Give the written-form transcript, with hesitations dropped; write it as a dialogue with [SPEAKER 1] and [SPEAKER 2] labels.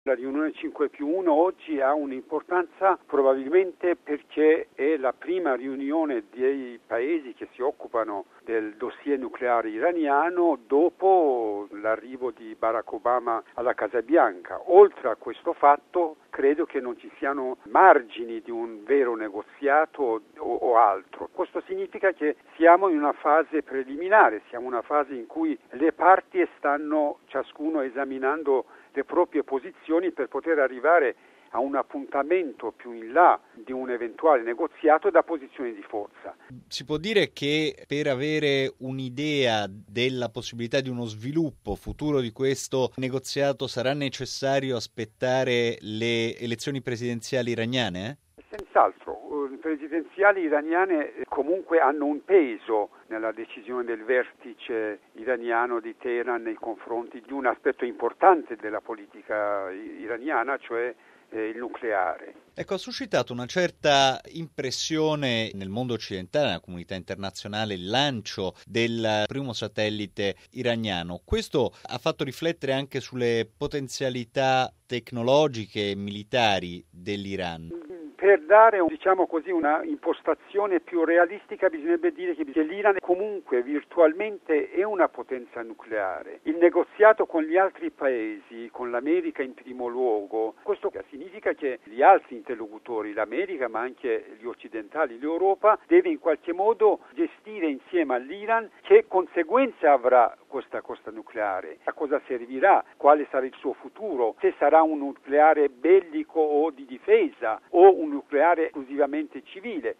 [SPEAKER 1] La riunione 5+1 oggi ha un'importanza probabilmente perché è la prima riunione dei paesi che si occupano del dossier nucleare iraniano dopo l'arrivo di Barack Obama alla Casa Bianca. Oltre a questo fatto, credo che non ci siano margini di un vero negoziato o altro. Questo significa che siamo in una fase preliminare, siamo in una fase in cui le parti stanno ciascuno esaminando le proprie posizioni per poter arrivare a un appuntamento più in là di un eventuale negoziato da posizioni di forza.
[SPEAKER 2] Si può dire che per avere un'idea della possibilità di uno sviluppo futuro di questo negoziato sarà necessario aspettare le elezioni presidenziali iraniane?
[SPEAKER 1] Senz'altro, le presidenziali iraniane comunque hanno un peso nella decisione del vertice iraniano di Teheran nei confronti di un aspetto importante della politica iraniana, cioè il nucleare.
[SPEAKER 2] Ecco, ha suscitato una certa impressione nel mondo occidentale, nella comunità internazionale, il lancio del primo satellite iraniano. Questo ha fatto riflettere anche sulle potenzialità tecnologiche e militari dell'Iran.
[SPEAKER 1] Per dare, diciamo così, una impostazione più realistica bisognerebbe dire che l'Iran comunque virtualmente è una potenza nucleare. Il negoziato con gli altri paesi, con l'America in primo luogo, questo significa che gli altri interlocutori, l'America ma anche gli occidentali, l'Europa, deve in qualche modo gestire insieme all'Iran che conseguenze avrà questa nucleare, a cosa servirà, quale sarà il suo futuro, se sarà un nucleare bellico o di difesa o un nucleare esclusivamente civile.